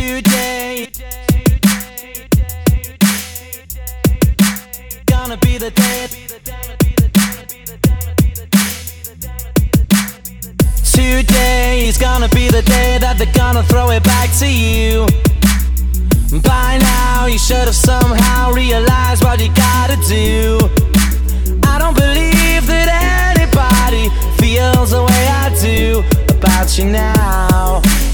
Today gonna be the day. Today is gonna be the day that they're gonna throw it back to you. By now you should have somehow realized what you gotta do. I don't believe that anybody feels the way I do about you now.